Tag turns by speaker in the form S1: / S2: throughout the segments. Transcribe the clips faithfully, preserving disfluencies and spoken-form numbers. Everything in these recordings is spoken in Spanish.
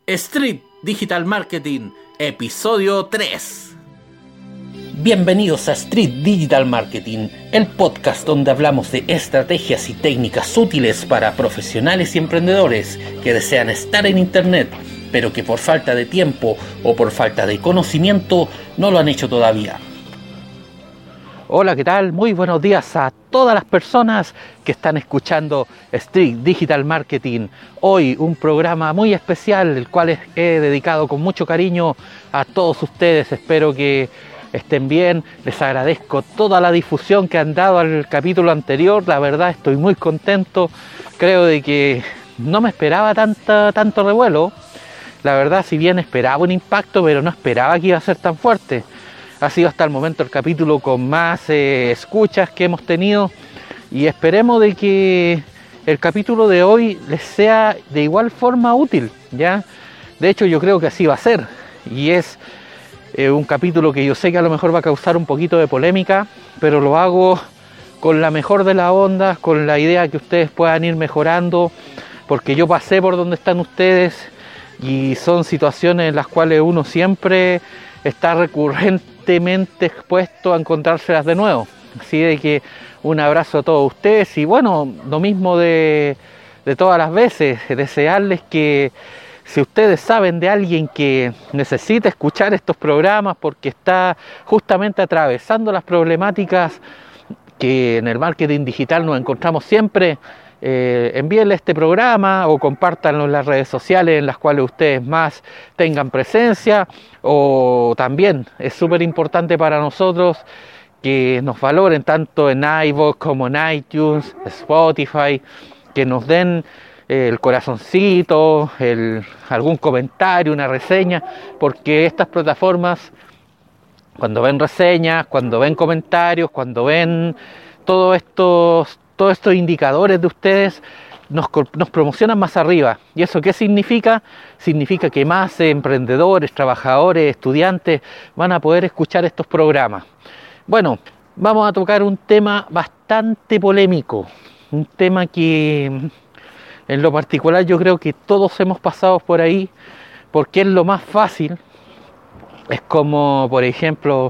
S1: Street Digital Marketing, episodio tres. Bienvenidos a Street Digital Marketing, el podcast donde hablamos de estrategias y técnicas útiles para profesionales y emprendedores que desean estar en Internet, pero que por falta de tiempo o por falta de conocimiento no lo han hecho todavía. Hola, ¿qué tal? Muy buenos días a todas las personas que están escuchando Street Digital Marketing. Hoy un programa muy especial, el cual he dedicado con mucho cariño a todos ustedes. Espero que estén bien. Les agradezco toda la difusión que han dado al capítulo anterior. La verdad estoy muy contento. Creo de que no me esperaba tanta, tanto revuelo. La verdad, si bien esperaba un impacto, pero no esperaba que iba a ser tan fuerte. Ha sido hasta el momento el capítulo con más eh, escuchas que hemos tenido y esperemos de que el capítulo de hoy les sea de igual forma útil, ¿ya? De hecho, yo creo que así va a ser, y es eh, un capítulo que yo sé que a lo mejor va a causar un poquito de polémica, pero lo hago con la mejor de las ondas, con la idea que ustedes puedan ir mejorando, porque yo pasé por donde están ustedes y son situaciones en las cuales uno siempre está recurrentemente expuesto a encontrárselas de nuevo. Así de que un abrazo a todos ustedes y bueno, lo mismo de, de todas las veces, desearles que si ustedes saben de alguien que necesita escuchar estos programas porque está justamente atravesando las problemáticas que en el marketing digital nos encontramos siempre, Eh, envíenle este programa o compártanlo en las redes sociales en las cuales ustedes más tengan presencia, o también es súper importante para nosotros que nos valoren tanto en iVoox como en iTunes, Spotify, que nos den eh, el corazoncito, el, algún comentario, una reseña, porque estas plataformas, cuando ven reseñas, cuando ven comentarios, cuando ven todos estos todos estos indicadores de ustedes, nos, nos promocionan más arriba. ¿Y eso qué significa? Significa que más emprendedores, trabajadores, estudiantes van a poder escuchar estos programas. Bueno, vamos a tocar un tema bastante polémico, un tema que en lo particular yo creo que todos hemos pasado por ahí, porque es lo más fácil. Es como, por ejemplo,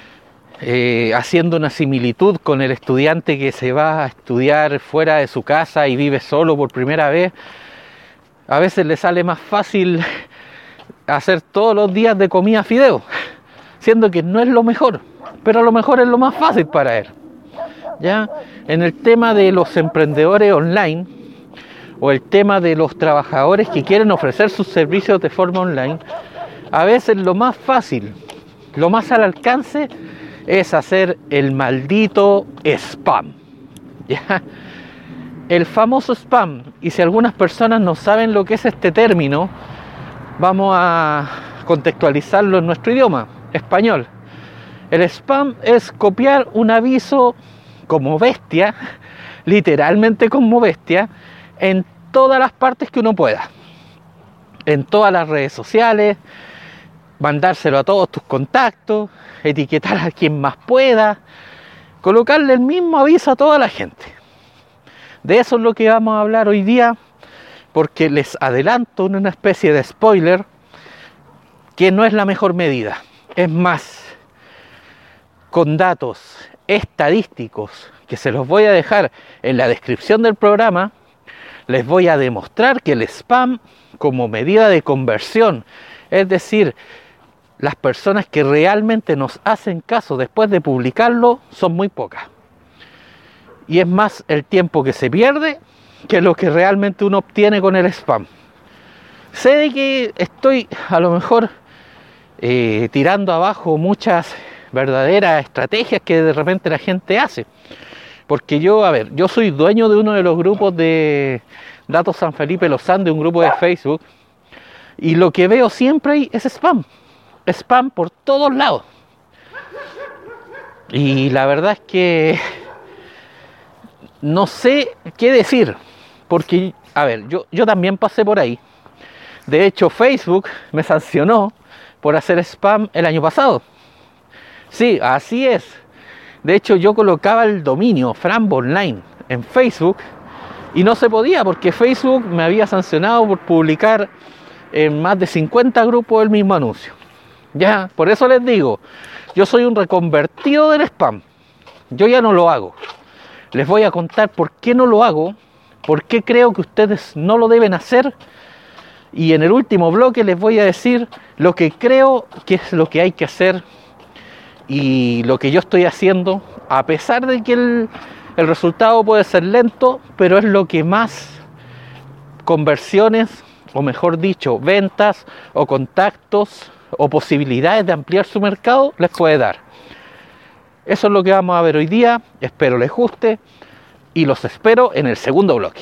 S1: Eh, haciendo una similitud con el estudiante que se va a estudiar fuera de su casa y vive solo por primera vez. A veces le sale más fácil hacer todos los días de comida fideo, siendo que no es lo mejor, pero a lo mejor es lo más fácil para él, ¿ya? En el tema de los emprendedores online o el tema de los trabajadores que quieren ofrecer sus servicios de forma online, a veces lo más fácil, lo más al alcance es hacer el maldito spam, ¿ya? El famoso spam. Y si algunas personas no saben lo que es este término, vamos a contextualizarlo en nuestro idioma, español. El spam es copiar un aviso como bestia, literalmente como bestia, en todas las partes que uno pueda. En todas las redes sociales, mandárselo a todos tus contactos, etiquetar a quien más pueda, colocarle el mismo aviso a toda la gente. De eso es lo que vamos a hablar hoy día, porque les adelanto una especie de spoiler que no es la mejor medida. Es más, con datos estadísticos que se los voy a dejar en la descripción del programa, les voy a demostrar que el spam como medida de conversión, es decir, las personas que realmente nos hacen caso después de publicarlo son muy pocas. Y es más el tiempo que se pierde que lo que realmente uno obtiene con el spam. Sé de que estoy a lo mejor eh, tirando abajo muchas verdaderas estrategias que de repente la gente hace. Porque yo, a ver, yo soy dueño de uno de los grupos de Datos San Felipe Los Andes, un grupo de Facebook, y lo que veo siempre ahí es spam. Spam por todos lados. Y la verdad es que no sé qué decir, porque, a ver, yo, yo también pasé por ahí. De hecho, Facebook me sancionó por hacer spam el año pasado. Sí, así es. De hecho, yo colocaba el dominio Frambo Online en Facebook y no se podía porque Facebook me había sancionado por publicar en más de cincuenta grupos el mismo anuncio. Ya, por eso les digo, yo soy un reconvertido del spam. Yo ya no lo hago. Les voy a contar por qué no lo hago, por qué creo que ustedes no lo deben hacer. Y en el último bloque les voy a decir lo que creo que es lo que hay que hacer y lo que yo estoy haciendo, a pesar de que el, el resultado puede ser lento, pero es lo que más conversiones, o mejor dicho, ventas o contactos o posibilidades de ampliar su mercado les puede dar. Eso es lo que vamos a ver hoy día. Espero les guste y los espero en el segundo bloque.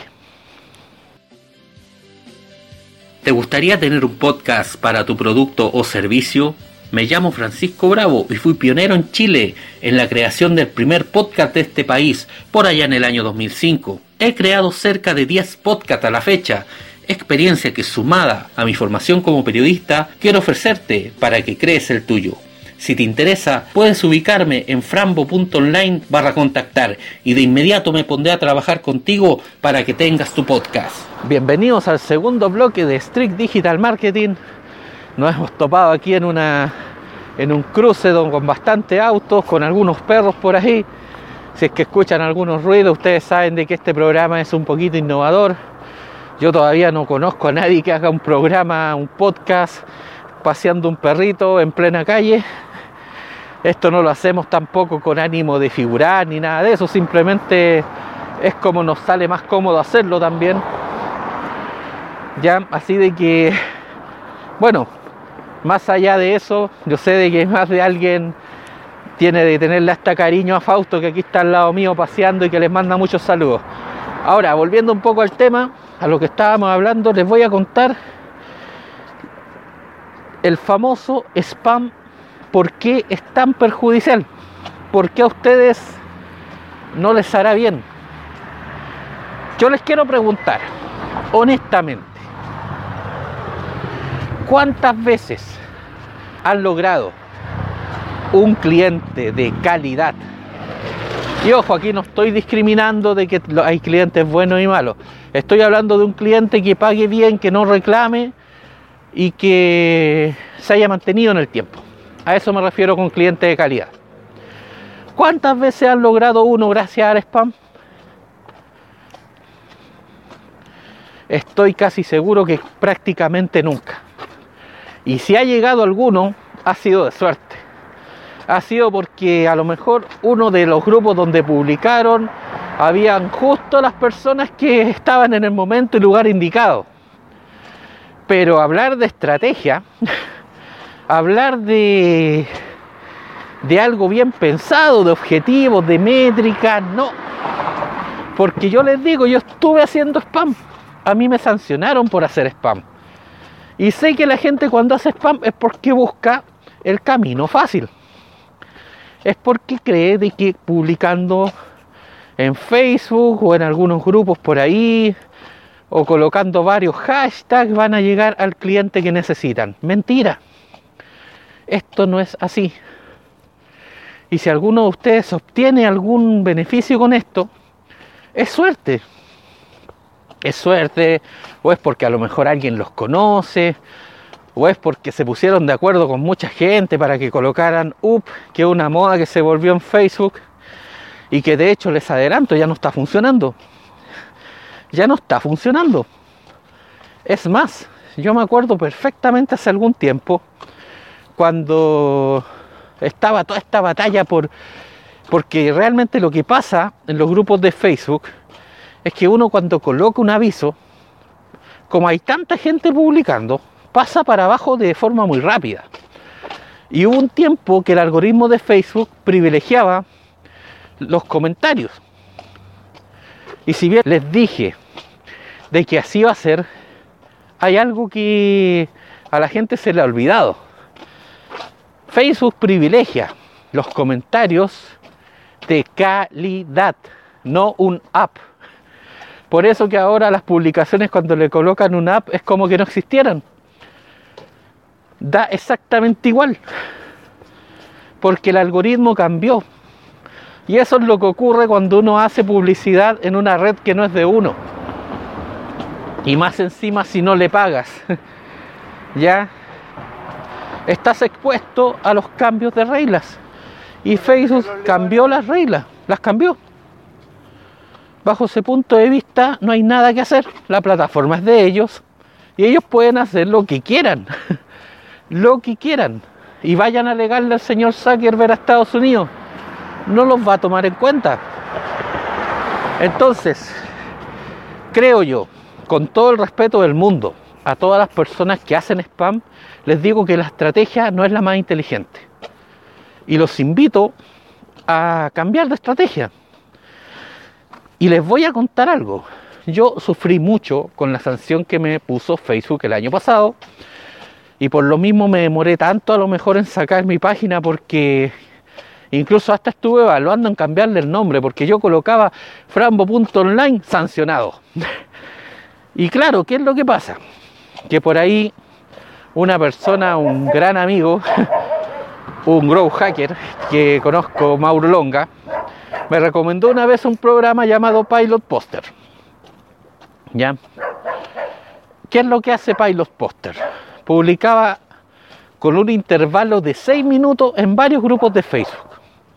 S1: ¿Te gustaría tener un podcast para tu producto o servicio? Me llamo Francisco Bravo y fui pionero en Chile en la creación del primer podcast de este país por allá en el año dos mil cinco. He creado cerca de diez podcasts a la fecha, experiencia que sumada a mi formación como periodista quiero ofrecerte para que crees el tuyo. Si te interesa, puedes ubicarme en frambo.online barra contactar y de inmediato me pondré a trabajar contigo para que tengas tu podcast. Bienvenidos al segundo bloque de Strict Digital Marketing. Nos hemos topado aquí en una en un cruce con bastantes autos, con algunos perros por ahí. Si es que escuchan algunos ruidos, ustedes saben de que este programa es un poquito innovador. Yo todavía no conozco a nadie que haga un programa, un podcast, paseando un perrito en plena calle. Esto no lo hacemos tampoco con ánimo de figurar ni nada de eso, simplemente es como nos sale más cómodo hacerlo también. Ya, así de que, bueno, más allá de eso, yo sé de que más de alguien tiene de tenerle hasta cariño a Fausto, que aquí está al lado mío paseando y que les manda muchos saludos. Ahora, volviendo un poco al tema, a lo que estábamos hablando, les voy a contar el famoso spam. ¿Por qué es tan perjudicial? ¿Por qué a ustedes no les hará bien? Yo les quiero preguntar, honestamente, ¿cuántas veces han logrado un cliente de calidad? Y ojo, aquí no estoy discriminando de que hay clientes buenos y malos. Estoy hablando de un cliente que pague bien, que no reclame y que se haya mantenido en el tiempo. A eso me refiero con cliente de calidad. ¿Cuántas veces han logrado uno gracias al spam? Estoy casi seguro que prácticamente nunca. Y si ha llegado alguno, ha sido de suerte. Ha sido porque a lo mejor uno de los grupos donde publicaron habían justo las personas que estaban en el momento y lugar indicado. Pero hablar de estrategia, hablar de, de algo bien pensado, de objetivos, de métricas, no. Porque yo les digo, yo estuve haciendo spam. A mí me sancionaron por hacer spam. Y sé que la gente cuando hace spam es porque busca el camino fácil. Es porque cree de que publicando en Facebook o en algunos grupos por ahí o colocando varios hashtags van a llegar al cliente que necesitan. Mentira. Esto no es así. Y si alguno de ustedes obtiene algún beneficio con esto, es suerte. Es suerte, o es porque a lo mejor alguien los conoce, o es porque se pusieron de acuerdo con mucha gente para que colocaran U P, que es una moda que se volvió en Facebook y que de hecho, les adelanto, ya no está funcionando. Ya no está funcionando. Es más, yo me acuerdo perfectamente hace algún tiempo cuando estaba toda esta batalla por porque realmente lo que pasa en los grupos de Facebook es que uno cuando coloca un aviso, como hay tanta gente publicando, pasa para abajo de forma muy rápida. Y hubo un tiempo que el algoritmo de Facebook privilegiaba los comentarios. Y si bien les dije de que así va a ser, hay algo que a la gente se le ha olvidado. Facebook privilegia los comentarios de calidad, no un app. Por eso que ahora las publicaciones cuando le colocan un app es como que no existieran. Da exactamente igual. Porque el algoritmo cambió. Y eso es lo que ocurre cuando uno hace publicidad en una red que no es de uno. Y más encima si no le pagas. ya estás expuesto a los cambios de reglas. Y Facebook cambió las reglas, las cambió. Bajo ese punto de vista no hay nada que hacer. La plataforma es de ellos y ellos pueden hacer lo que quieran. Lo que quieran. Y vayan a alegarle al señor Zuckerberg a Estados Unidos. No los va a tomar en cuenta. Entonces, creo yo, con todo el respeto del mundo, a todas las personas que hacen spam, les digo que la estrategia no es la más inteligente. Y los invito a cambiar de estrategia. Y les voy a contar algo. Yo sufrí mucho con la sanción que me puso Facebook el año pasado. Y por lo mismo me demoré tanto a lo mejor en sacar mi página, porque incluso hasta estuve evaluando en cambiarle el nombre, porque yo colocaba frambo punto online sancionado. Y claro, ¿qué es lo que pasa? Que por ahí una persona, un gran amigo, un growth hacker que conozco, Mauro Longa, me recomendó una vez un programa llamado Pilot Poster. ¿Ya? ¿Qué es lo que hace Pilot Poster? Publicaba con un intervalo de seis minutos en varios grupos de Facebook.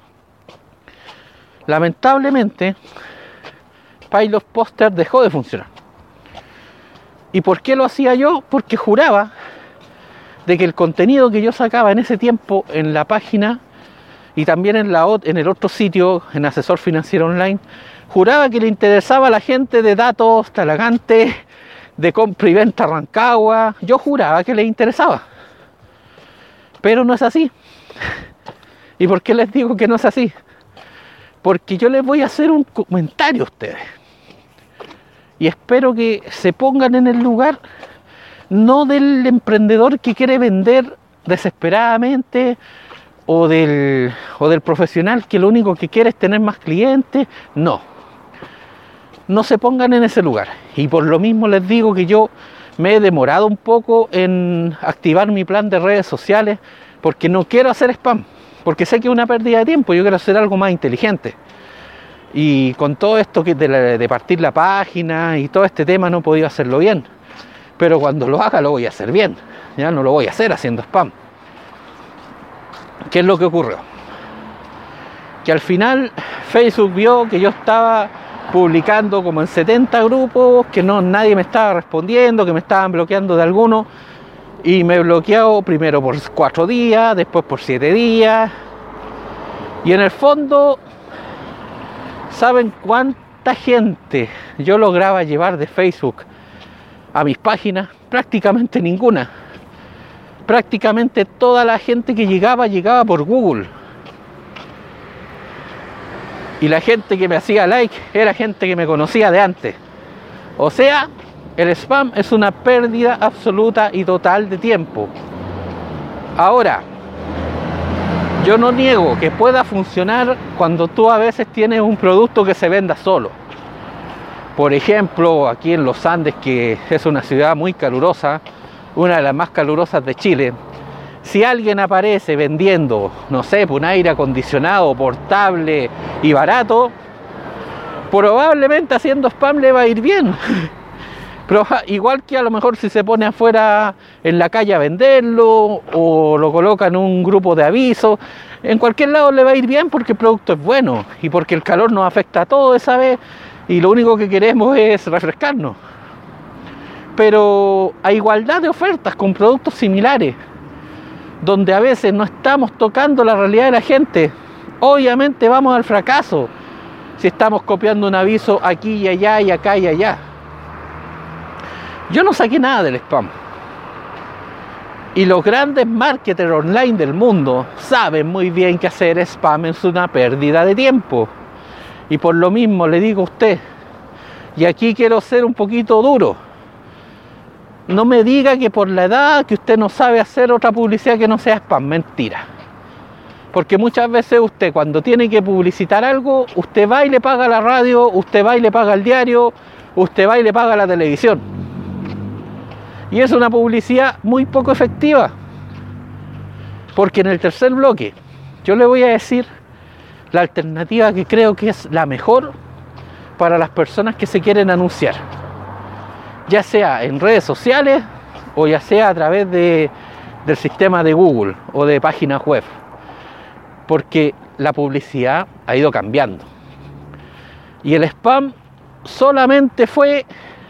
S1: Lamentablemente, Pilot Poster dejó de funcionar. ¿Y por qué lo hacía yo? Porque juraba de que el contenido que yo sacaba en ese tiempo en la página y también en, la, en el otro sitio, en Asesor Financiero Online, juraba que le interesaba a la gente de datos Talagante, de compra y venta Rancagua. Yo juraba que le interesaba. Pero no es así. ¿Y por qué les digo que no es así? Porque yo les voy a hacer un comentario a ustedes. Y espero que se pongan en el lugar no del emprendedor que quiere vender desesperadamente, o del, o del profesional que lo único que quiere es tener más clientes. No. No se pongan en ese lugar. Y por lo mismo les digo que yo me he demorado un poco en activar mi plan de redes sociales, porque no quiero hacer spam, porque sé que es una pérdida de tiempo. Yo quiero hacer algo más inteligente. Y con todo esto que de, la, de partir la página y todo este tema no he podido hacerlo bien. Pero cuando lo haga lo voy a hacer bien. Ya no lo voy a hacer haciendo spam. ¿Qué es lo que ocurrió? Que al final Facebook vio que yo estaba publicando como en setenta grupos, que no, nadie me estaba respondiendo, que me estaban bloqueando de algunos, y me bloqueó primero por cuatro días, después por siete días, y en el fondo, ¿saben cuánta gente yo lograba llevar de Facebook a mis páginas? Prácticamente ninguna. Prácticamente toda la gente que llegaba, llegaba por Google. Y la gente que me hacía like era gente que me conocía de antes. O sea, el spam es una pérdida absoluta y total de tiempo. Ahora, yo no niego que pueda funcionar cuando tú a veces tienes un producto que se venda solo. Por ejemplo, aquí en los Andes, que es una ciudad muy calurosa, una de las más calurosas de Chile, si alguien aparece vendiendo, no sé, un aire acondicionado portable y barato, probablemente haciendo spam le va a ir bien. Pero igual que a lo mejor si se pone afuera en la calle a venderlo, o lo coloca en un grupo de avisos, en cualquier lado le va a ir bien, porque el producto es bueno y porque el calor nos afecta a todos esa vez y lo único que queremos es refrescarnos. Pero a igualdad de ofertas con productos similares, donde a veces no estamos tocando la realidad de la gente, obviamente vamos al fracaso si estamos copiando un aviso aquí y allá y acá y allá. Yo no saqué nada del spam. Y los grandes marketers online del mundo saben muy bien que hacer spam es una pérdida de tiempo. Y por lo mismo le digo a usted, y aquí quiero ser un poquito duro, no me diga que por la edad que usted no sabe hacer otra publicidad que no sea spam. Mentira. Porque muchas veces usted, cuando tiene que publicitar algo, usted va y le paga a la radio, usted va y le paga al diario, usted va y le paga a la televisión. Y es una publicidad muy poco efectiva. Porque en el tercer bloque yo le voy a decir la alternativa que creo que es la mejor para las personas que se quieren anunciar, ya sea en redes sociales o ya sea a través de, del sistema de Google o de páginas web, porque la publicidad ha ido cambiando y el spam solamente fue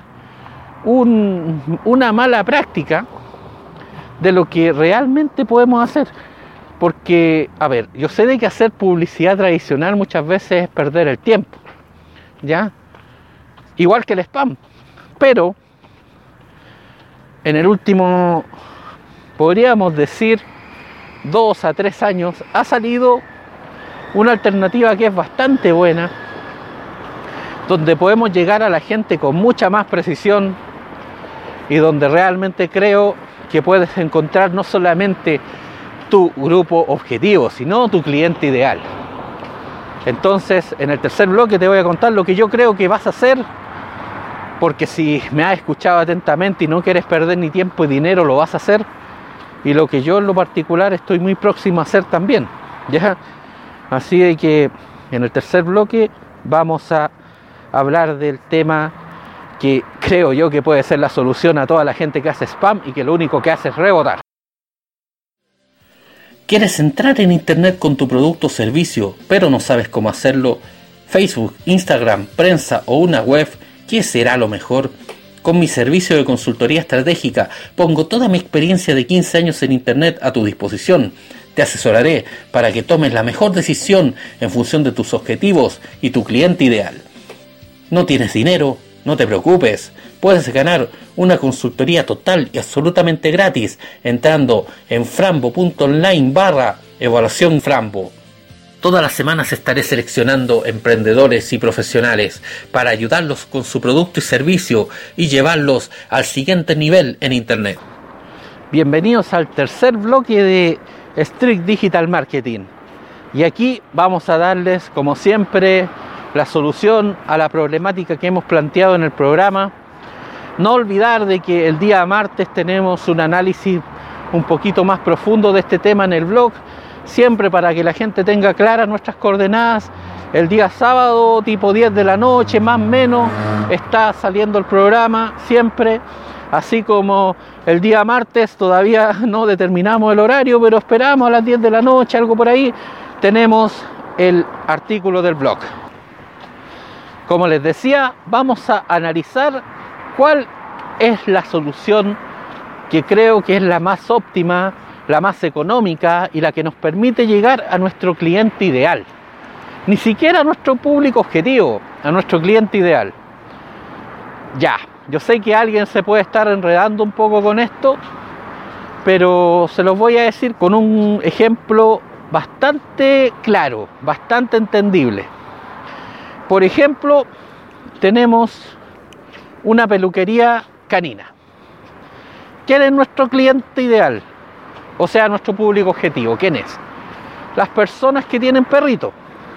S1: un, una mala práctica de lo que realmente podemos hacer. Porque, a ver, yo sé de que hacer publicidad tradicional muchas veces es perder el tiempo, ¿ya? Igual que el spam, pero en el último, podríamos decir, dos a tres años, ha salido una alternativa que es bastante buena, donde podemos llegar a la gente con mucha más precisión y donde realmente creo que puedes encontrar no solamente tu grupo objetivo, sino tu cliente ideal. Entonces, en el tercer bloque te voy a contar lo que yo creo que vas a hacer, porque si me has escuchado atentamente y no quieres perder ni tiempo y dinero, lo vas a hacer, y lo que yo en lo particular estoy muy próximo a hacer también, ¿ya? Así de que en el tercer bloque vamos a hablar del tema que creo yo que puede ser la solución a toda la gente que hace spam y que lo único que hace es rebotar. ¿Quieres entrar en internet con tu producto o servicio, pero no sabes cómo hacerlo? Facebook, Instagram, prensa o una web, ¿qué será lo mejor? Con mi servicio de consultoría estratégica pongo toda mi experiencia de quince años en internet a tu disposición. Te asesoraré para que tomes la mejor decisión en función de tus objetivos y tu cliente ideal. ¿No tienes dinero? No te preocupes, puedes ganar una consultoría total y absolutamente gratis entrando en frambo.online barra evaluación Frambo. Todas las semanas estaré seleccionando emprendedores y profesionales para ayudarlos con su producto y servicio y llevarlos al siguiente nivel en internet. Bienvenidos al tercer bloque de Street Digital Marketing. Y aquí vamos a darles, como siempre, la solución a la problemática que hemos planteado en el programa. No olvidar de que el día martes tenemos un análisis un poquito más profundo de este tema en el blog, siempre para que la gente tenga claras nuestras coordenadas. El día sábado, tipo diez de la noche, más o menos, está saliendo el programa, siempre. Así como el día martes, todavía no determinamos el horario, pero esperamos a las diez de la noche, algo por ahí, tenemos el artículo del blog. Como les decía, vamos a analizar cuál es la solución que creo que es la más óptima, la más económica y la que nos permite llegar a nuestro cliente ideal. Ni siquiera a nuestro público objetivo, a nuestro cliente ideal. Ya, yo sé que alguien se puede estar enredando un poco con esto, pero se los voy a decir con un ejemplo bastante claro, bastante entendible. Por ejemplo, tenemos una peluquería canina. ¿Quién es nuestro cliente ideal? O sea, nuestro público objetivo. ¿Quién es? Las personas que tienen perrito.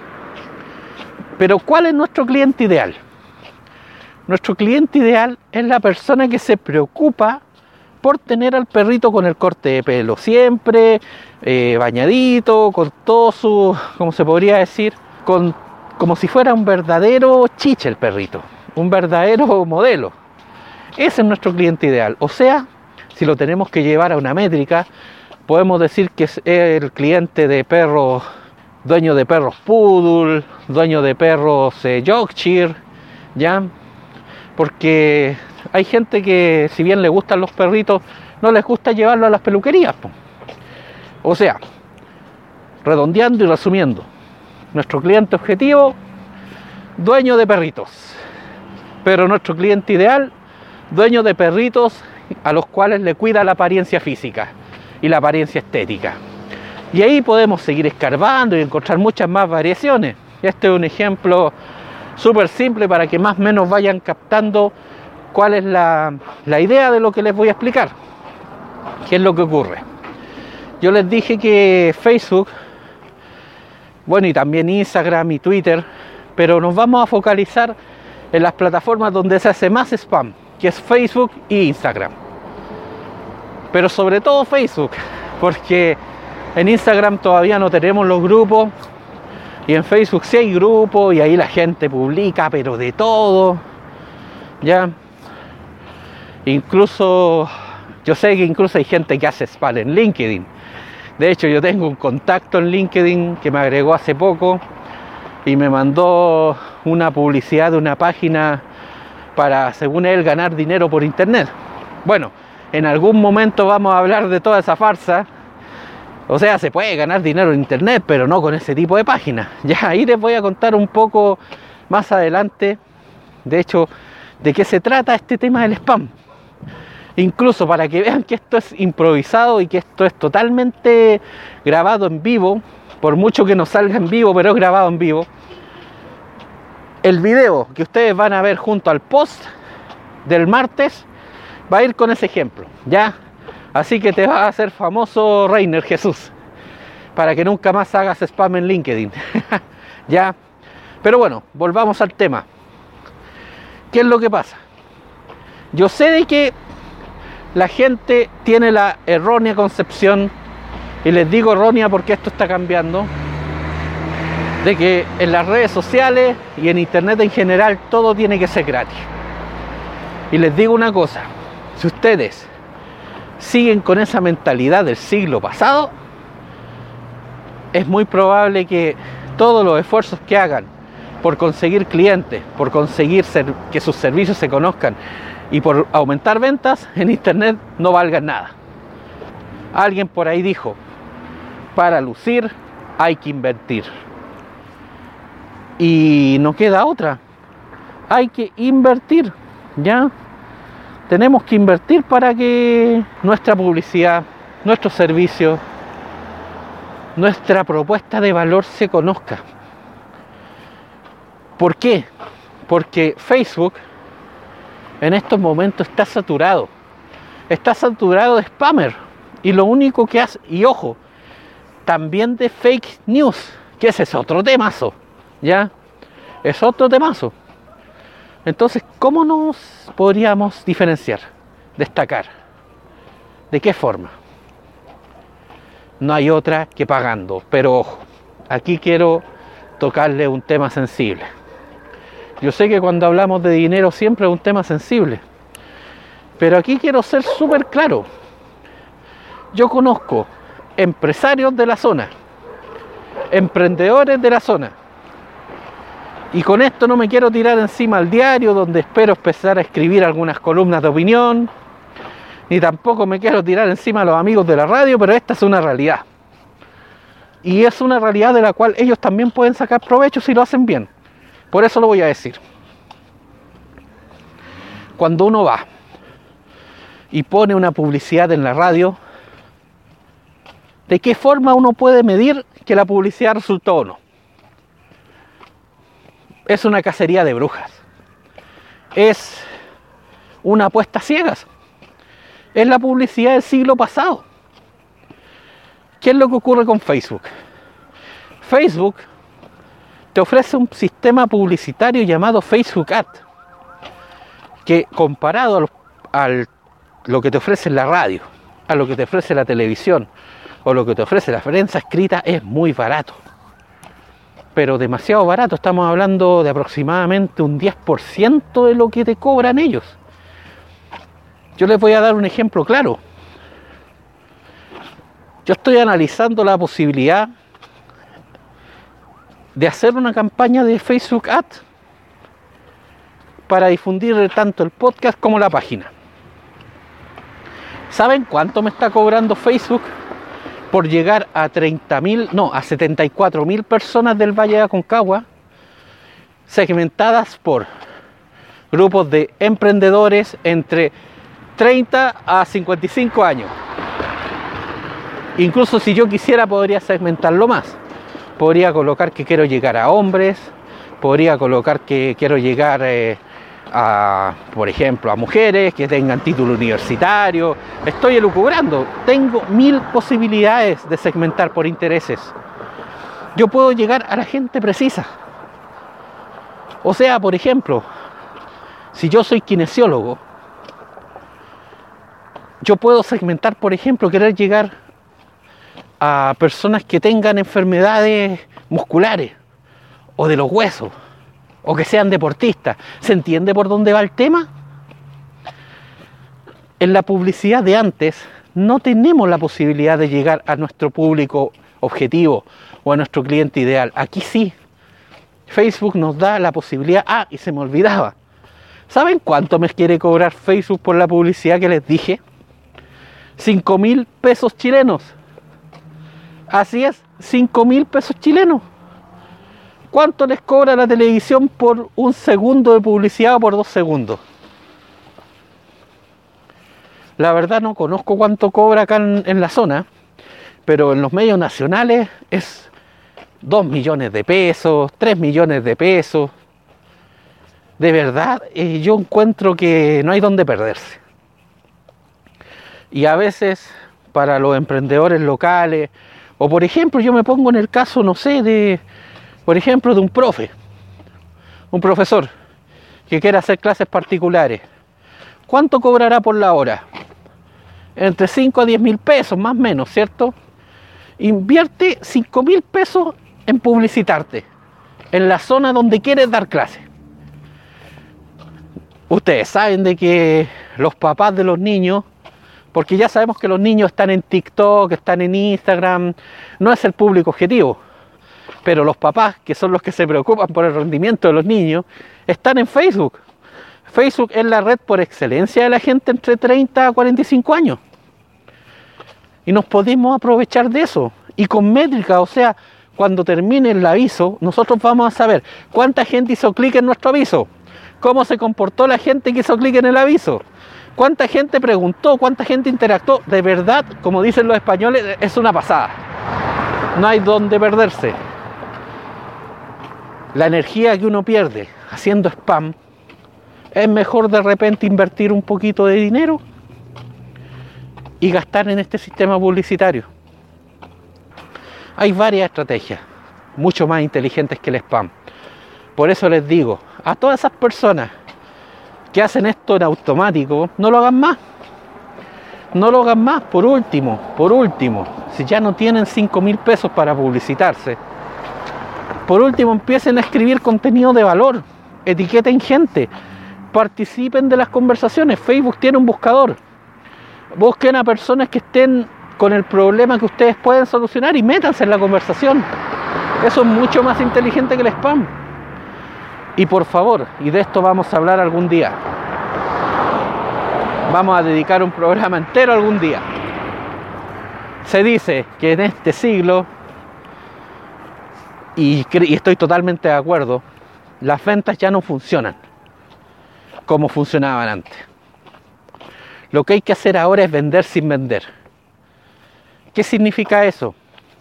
S1: Pero ¿cuál es nuestro cliente ideal? Nuestro cliente ideal es la persona que se preocupa por tener al perrito con el corte de pelo siempre, eh, bañadito, con todo su, ¿cómo se podría decir? Con como si fuera un verdadero chiche el perrito, un verdadero modelo. Ese es nuestro cliente ideal. O sea, si lo tenemos que llevar a una métrica, podemos decir que es el cliente de perros, dueño de perros poodle, dueño de perros eh, Yorkshire, ¿ya? Porque hay gente que, si bien le gustan los perritos, no les gusta llevarlo a las peluquerías, po. O sea, redondeando y resumiendo, nuestro cliente objetivo, dueño de perritos. Pero nuestro cliente ideal, dueño de perritos a los cuales le cuida la apariencia física y la apariencia estética. Y ahí podemos seguir escarbando y encontrar muchas más variaciones. Este es un ejemplo súper simple para que más o menos vayan captando cuál es la, la idea de lo que les voy a explicar. ¿Qué es lo que ocurre? Yo les dije que Facebook, bueno, y también Instagram y Twitter, pero nos vamos a focalizar en las plataformas donde se hace más spam, que es Facebook e Instagram. Pero sobre todo Facebook, porque en Instagram todavía no tenemos los grupos, y en Facebook sí hay grupos, y ahí la gente publica, pero de todo, ¿ya? Incluso Yo sé que incluso hay gente que hace spam en LinkedIn. De hecho, yo tengo un contacto en LinkedIn que me agregó hace poco y me mandó una publicidad de una página para, según él, ganar dinero por internet. Bueno, en algún momento vamos a hablar de toda esa farsa. O sea, se puede ganar dinero en internet, pero no con ese tipo de páginas. Ya ahí les voy a contar un poco más adelante, de hecho, de qué se trata este tema del spam. Incluso para que vean que esto es improvisado y que esto es totalmente grabado en vivo, por mucho que no salga en vivo, pero es grabado en vivo. El video que ustedes van a ver junto al post del martes va a ir con ese ejemplo, ¿ya? Así que te vas a hacer famoso, Reiner Jesús, para que nunca más hagas spam en LinkedIn. ¿Ya? Pero bueno, volvamos al tema. ¿Qué es lo que pasa? Yo sé de que la gente tiene la errónea concepción, y les digo errónea porque esto está cambiando, de que en las redes sociales y en internet en general todo tiene que ser gratis. Y les digo una cosa, si ustedes siguen con esa mentalidad del siglo pasado, es muy probable que todos los esfuerzos que hagan por conseguir clientes, por conseguir ser, que sus servicios se conozcan y por aumentar ventas en internet no valgan nada. Alguien por ahí dijo, para lucir hay que invertir. Y no queda otra, hay que invertir, ¿ya? Tenemos que invertir para que nuestra publicidad, nuestro servicio, nuestra propuesta de valor se conozca. ¿Por qué? Porque Facebook en estos momentos está saturado. Está saturado de spammer. Y lo único que hace, y ojo, también de fake news, que ese es otro temazo, ¿ya? Es otro temazo. Entonces, ¿cómo nos podríamos diferenciar? Destacar. ¿De qué forma? No hay otra que pagando. Pero ojo, aquí quiero tocarle un tema sensible. Yo sé que cuando hablamos de dinero siempre es un tema sensible, pero aquí quiero ser súper claro. Yo conozco empresarios de la zona, emprendedores de la zona, y con esto no me quiero tirar encima al diario, donde espero empezar a escribir algunas columnas de opinión, ni tampoco me quiero tirar encima a los amigos de la radio, pero esta es una realidad. Y es una realidad de la cual ellos también pueden sacar provecho si lo hacen bien. Por eso lo voy a decir. Cuando uno va y pone una publicidad en la radio, ¿de qué forma uno puede medir que la publicidad resultó o no? Es una cacería de brujas. Es una apuesta a ciegas. Es la publicidad del siglo pasado. ¿Qué es lo que ocurre con Facebook? Facebook te ofrece un sistema publicitario llamado Facebook Ad, que comparado a lo, a lo que te ofrece la radio, a lo que te ofrece la televisión o lo que te ofrece la prensa escrita, es muy barato. Pero demasiado barato. Estamos hablando de aproximadamente un diez por ciento de lo que te cobran ellos. Yo les voy a dar un ejemplo claro. Yo estoy analizando la posibilidad de hacer una campaña de Facebook Ads para difundir tanto el podcast como la página. ¿Saben cuánto me está cobrando Facebook por llegar a treinta mil, no, a setenta y cuatro mil personas del Valle de Aconcagua, segmentadas por grupos de emprendedores entre treinta a cincuenta y cinco años? Incluso si yo quisiera podría segmentarlo más. Podría colocar que quiero llegar a hombres, podría colocar que quiero llegar eh, a, por ejemplo, a mujeres que tengan título universitario. Estoy elucubrando, tengo mil posibilidades de segmentar por intereses. Yo puedo llegar a la gente precisa. O sea, por ejemplo, si yo soy kinesiólogo, yo puedo segmentar, por ejemplo, querer llegar a personas que tengan enfermedades musculares o de los huesos o que sean deportistas. ¿Se entiende por dónde va el tema? en la publicidad de antes no tenemos la posibilidad de llegar a nuestro público objetivo o a nuestro cliente ideal. Aquí sí. Facebook nos da la posibilidad. Ah, y se me olvidaba. ¿Saben cuánto me quiere cobrar Facebook por la publicidad que les dije? cinco mil pesos chilenos. Así es, cinco mil pesos chilenos. ¿Cuánto les cobra la televisión por un segundo de publicidad o por dos segundos? La verdad no conozco cuánto cobra acá en, en la zona, pero en los medios nacionales es dos millones de pesos, tres millones de pesos. De verdad, eh, yo encuentro que no hay donde perderse. Y a veces, para los emprendedores locales, o por ejemplo, yo me pongo en el caso, no sé, de, por ejemplo, de un profe, un profesor que quiera hacer clases particulares. ¿Cuánto cobrará por la hora? Entre cinco a diez mil pesos, más o menos, ¿cierto? Invierte cinco mil pesos en publicitarte en la zona donde quieres dar clases. Ustedes saben de que los papás de los niños, porque ya sabemos que los niños están en TikTok, están en Instagram, no es el público objetivo, pero los papás, que son los que se preocupan por el rendimiento de los niños, están en Facebook. Facebook es la red por excelencia de la gente entre treinta a cuarenta y cinco años. Y nos podemos aprovechar de eso. Y con métrica, o sea, cuando termine el aviso, nosotros vamos a saber cuánta gente hizo clic en nuestro aviso, cómo se comportó la gente que hizo clic en el aviso, cuánta gente preguntó, cuánta gente interactuó. De verdad, como dicen los españoles, es una pasada. No hay donde perderse. La energía que uno pierde haciendo spam, es mejor de repente invertir un poquito de dinero y gastar en este sistema publicitario. Hay varias estrategias, mucho más inteligentes que el spam. Por eso les digo, a todas esas personas que hacen esto en automático, no lo hagan más. No lo hagan más. Por último, por último, si ya no tienen cinco mil pesos para publicitarse, por último empiecen a escribir contenido de valor, etiqueten gente, participen de las conversaciones. Facebook tiene un buscador. Busquen a personas que estén con el problema que ustedes pueden solucionar y métanse en la conversación. Eso es mucho más inteligente que el spam. Y por favor, y de esto vamos a hablar algún día, vamos a dedicar un programa entero algún día. Se dice que en este siglo, y, y estoy totalmente de acuerdo, las ventas ya no funcionan como funcionaban antes. Lo que hay que hacer ahora es vender sin vender. ¿Qué significa eso?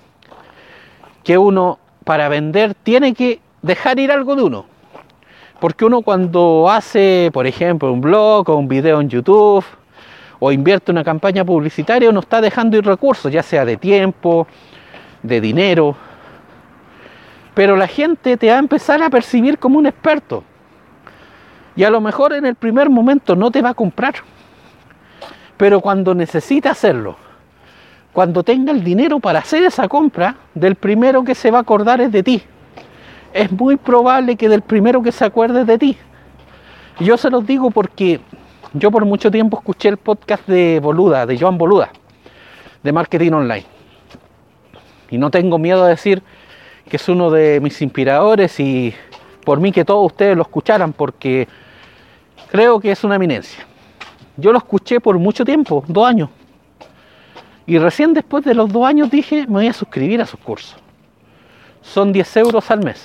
S1: Que uno, para vender, tiene que dejar ir algo de uno. Porque uno cuando hace, por ejemplo, un blog o un video en YouTube, o invierte una campaña publicitaria, uno está dejando ir recursos, ya sea de tiempo, de dinero. Pero la gente te va a empezar a percibir como un experto. Y a lo mejor en el primer momento no te va a comprar. Pero cuando necesite hacerlo, cuando tenga el dinero para hacer esa compra, del primero que se va a acordar es de ti. Es muy probable que del primero que se acuerde es de ti. Y yo se los digo porque yo por mucho tiempo escuché el podcast de Boluda, de Joan Boluda, de Marketing Online. Y no tengo miedo de decir que es uno de mis inspiradores y por mí que todos ustedes lo escucharan porque creo que es una eminencia. Yo lo escuché por mucho tiempo, dos años. Y recién después de los dos años dije, me voy a suscribir a sus cursos. Son diez euros al mes.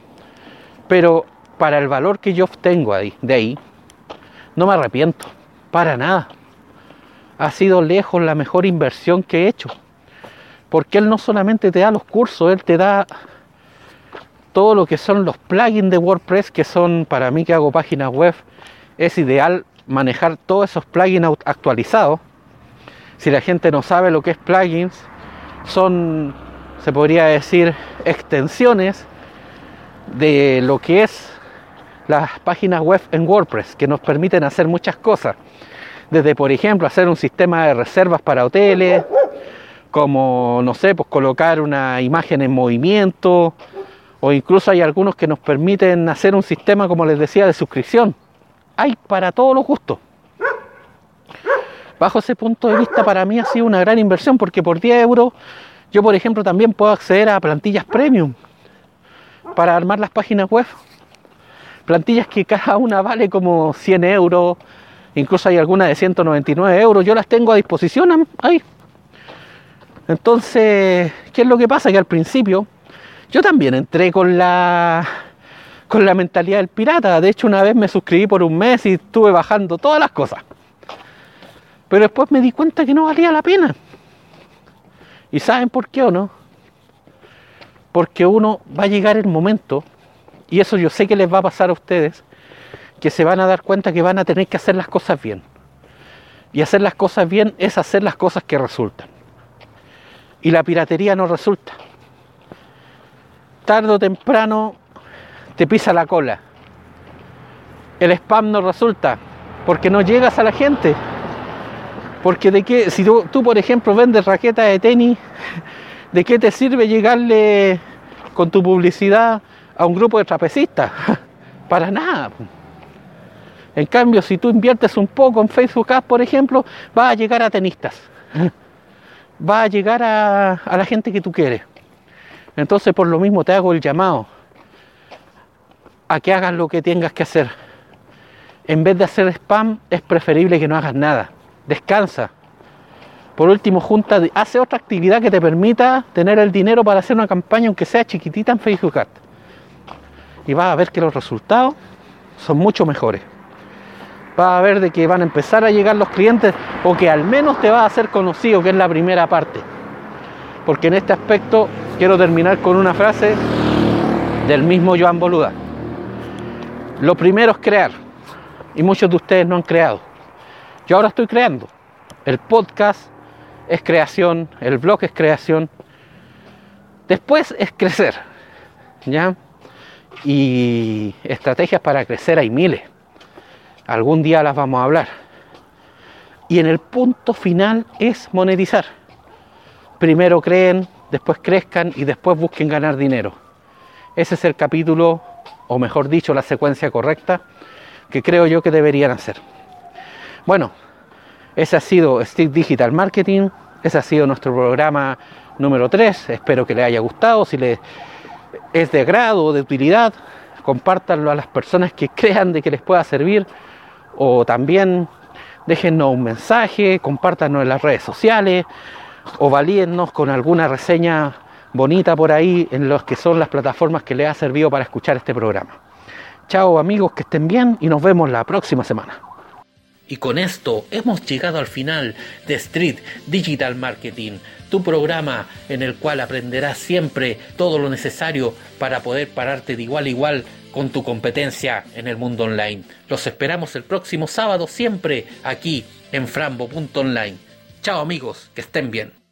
S1: Pero para el valor que yo obtengo ahí, de ahí, no me arrepiento, para nada. Ha sido lejos la mejor inversión que he hecho. Porque él no solamente te da los cursos, él te da todo lo que son los plugins de WordPress, que son, para mí que hago páginas web, es ideal manejar todos esos plugins actualizados. Si la gente no sabe lo que es plugins, son, se podría decir, extensiones de lo que es las páginas web en WordPress, que nos permiten hacer muchas cosas. Desde, por ejemplo, hacer un sistema de reservas para hoteles, como, no sé, pues colocar una imagen en movimiento, o incluso hay algunos que nos permiten hacer un sistema, como les decía, de suscripción. Hay para todos los gustos. bajo ese punto de vista para mí ha sido una gran inversión, porque por diez euros yo, por ejemplo, también puedo acceder a plantillas premium para armar las páginas web. Plantillas que cada una vale como cien euros, incluso hay algunas de ciento noventa y nueve euros. Yo las tengo a disposición ahí. Entonces, ¿qué es lo que pasa? Que al principio yo también entré con la, con la mentalidad del pirata. De hecho, una vez me suscribí por un mes y estuve bajando todas las cosas. Pero después me di cuenta que no valía la pena. ¿Y saben por qué o no? Porque uno va a llegar el momento, y eso yo sé que les va a pasar a ustedes, que se van a dar cuenta que van a tener que hacer las cosas bien. Y hacer las cosas bien es hacer las cosas que resultan. Y la piratería no resulta. Tarde o temprano te pisa la cola. El spam no resulta, porque no llegas a la gente. Porque de qué, si tú, tú por ejemplo vendes raquetas de tenis, ¿de qué te sirve llegarle con tu publicidad a un grupo de trapecistas? Para nada. En cambio, si tú inviertes un poco en Facebook Ads, por ejemplo, vas a llegar a tenistas. Vas a llegar a, a la gente que tú quieres. Entonces, por lo mismo te hago el llamado a que hagas lo que tengas que hacer. En vez de hacer spam, es preferible que no hagas nada. Descansa. Por último, junta, hace otra actividad que te permita tener el dinero para hacer una campaña, aunque sea chiquitita, en Facebook Ads. Y vas a ver que los resultados son mucho mejores. Vas a ver de que van a empezar a llegar los clientes, o que al menos te vas a hacer conocido, que es la primera parte. Porque en este aspecto quiero terminar con una frase del mismo Joan Boluda. Lo primero es crear, y muchos de ustedes no han creado. Yo ahora estoy creando. El podcast es creación, el blog es creación. Después es crecer, ¿ya? Y estrategias para crecer hay miles. Algún día las vamos a hablar. Y en el punto final es monetizar. Primero creen, después crezcan y después busquen ganar dinero. Ese es el capítulo, o mejor dicho, la secuencia correcta que creo yo que deberían hacer. Bueno, ese ha sido Street Digital Marketing. Ese ha sido nuestro programa número tres. Espero que les haya gustado. Si les es de agrado o de utilidad, compártanlo a las personas que crean de que les pueda servir. O también déjennos un mensaje, compártanos en las redes sociales, o valíennos con alguna reseña bonita por ahí en los que son las plataformas que les ha servido para escuchar este programa. Chao amigos, que estén bien y nos vemos la próxima semana. Y con esto hemos llegado al final de Street Digital Marketing, tu programa en el cual aprenderás siempre todo lo necesario para poder pararte de igual a igual con tu competencia en el mundo online. Los esperamos el próximo sábado siempre aquí en Frambo punto online. Chao amigos, que estén bien.